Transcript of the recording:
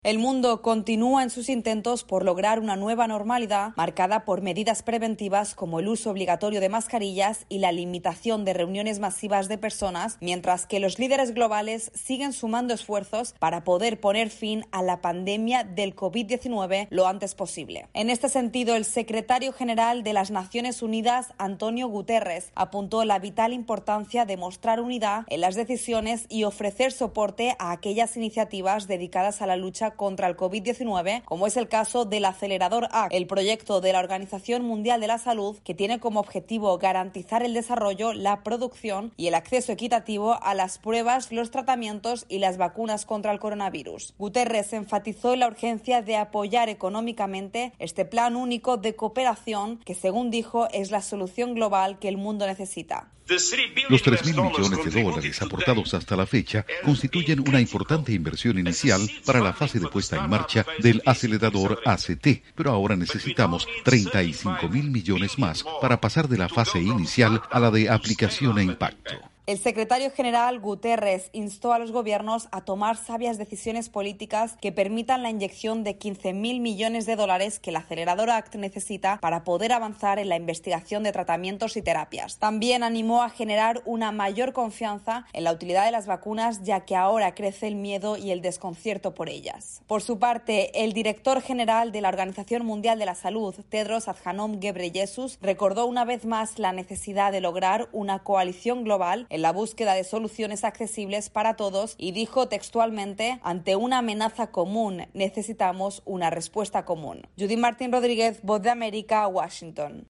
El mundo continúa en sus intentos por lograr una nueva normalidad marcada por medidas preventivas como el uso obligatorio de mascarillas y la limitación de reuniones masivas de personas, mientras que los líderes globales siguen sumando esfuerzos para poder poner fin a la pandemia del COVID-19 lo antes posible. En este sentido, el secretario general de las Naciones Unidas, Antonio Guterres, apuntó la vital importancia de mostrar unidad en las decisiones y ofrecer soporte a aquellas iniciativas dedicadas a la lucha contra el COVID-19, como es el caso del Acelerador ACT, el proyecto de la Organización Mundial de la Salud que tiene como objetivo garantizar el desarrollo, la producción y el acceso equitativo a las pruebas, los tratamientos y las vacunas contra el coronavirus. Guterres enfatizó en la urgencia de apoyar económicamente este plan único de cooperación que, según dijo, es la solución global que el mundo necesita. Los $3.000 millones aportados hasta la fecha constituyen una importante inversión inicial para la fase de puesta en marcha del acelerador ACT, pero ahora necesitamos $35.000 millones más para pasar de la fase inicial a la de aplicación e impacto. El secretario general Guterres instó a los gobiernos a tomar sabias decisiones políticas que permitan la inyección de $15.000 millones que el Acelerador ACT necesita para poder avanzar en la investigación de tratamientos y terapias. También animó a generar una mayor confianza en la utilidad de las vacunas, ya que ahora crece el miedo y el desconcierto por ellas. Por su parte, el director general de la Organización Mundial de la Salud, Tedros Adhanom Ghebreyesus, recordó una vez más la necesidad de lograr una coalición global en la búsqueda de soluciones accesibles para todos y dijo textualmente: ante una amenaza común necesitamos una respuesta común. Judith Martín Rodríguez, Voz de América, Washington.